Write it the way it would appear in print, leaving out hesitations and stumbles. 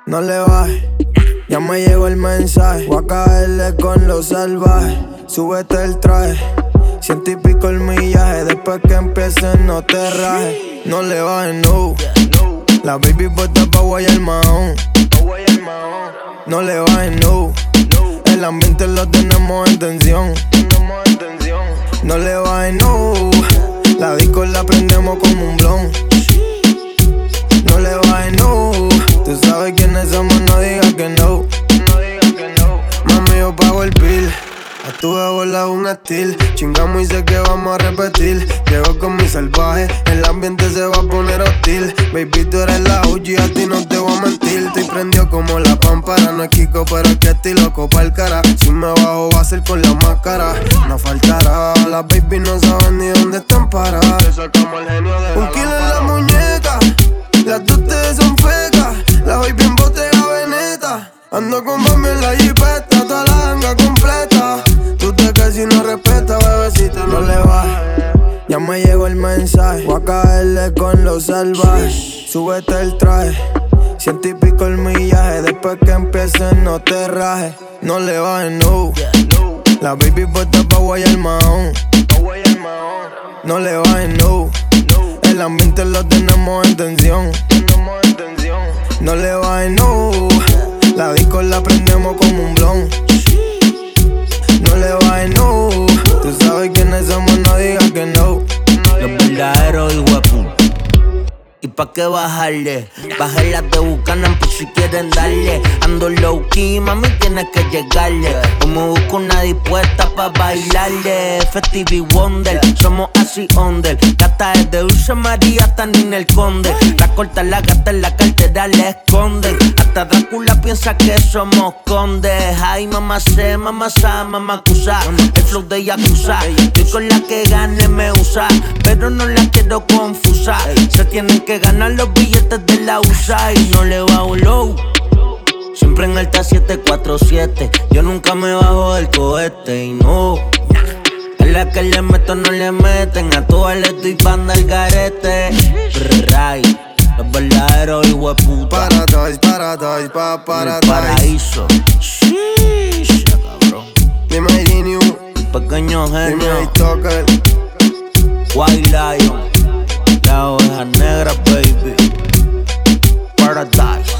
no le bajes. Ya me llegó el mensaje, voy a caerle con los salvajes. Súbete el traje, 100 y pico el millaje. Después que empiece no te rajes. No le bajes, no. La baby puesta pa' guayar el mahón. No le bajes, no. El ambiente lo tenemos en tensión. No le bajes, no. La disco la prendemos como un blon. No le bajes, no. Tú sabes quiénes somos, no digas que no. Mami, yo pago el bill. A tu bola un estilo. Chingamos y sé que vamos a repetir. Llego con mi salvaje, el ambiente se va a poner hostil. Baby, tú eres la OG, a ti no te voy a mentir. Estoy prendido como la pámpara. No es Kiko, pero es que estoy loco pa'l cara. Si me bajo va a ser con la máscara. No faltará, las baby no saben ni dónde están paradas. Un kilo en la muñeca, las dos ustedes son fecas. La baby en botella veneta. Ando con mami en la jipeta, toda la ganga completa. Tú te caes si no respetas, bebecita, no le bajes. Ya me llegó el mensaje, voy a caerle con los salvajes. Súbete el traje, 100 y pico el millaje. Después que empiece no te rajes. No le bajes, no. La baby puesta pa' guayar el mahón. No le bajes, no. El ambiente lo tenemos en tensión. No le bajes, no. La disco la prendemos como un blon. No le bajes, no. Tú sabes quiénes somos, no digas que no. Los verdaderos hueputas. ¿Y pa' qué bajarle? Bajarlas de Buchanan por si quieren darle. Ando low key, mami, tienes que llegarle. Como busco una dispuesta pa' bailarle. Festive Wonder, somos así under. Gata es de Dulce María hasta Ninel Conde. La corta, la gata en la cartera le esconden. Hasta Drácula piensa que somos condes. Ay, mamá sé, mamá sa, mamá cusa. El flow de Yakuza. Estoy con la que gane me usa, pero no la quiero confusar. Se tienen que ganar los billetes de la USA y no le bajo low. Siempre en alta 747. Yo nunca me bajo del cohete y no. Es la que le meto, no le meten. A todas les doy banda al garete. Ray, los verdaderos hijueputa. Paradise, paradise. Paraíso. Sheesh, cabrón. Dime Geniu, Pequeño genio. dime Stoker. White Lion. La oveja negra, baby. Paradise.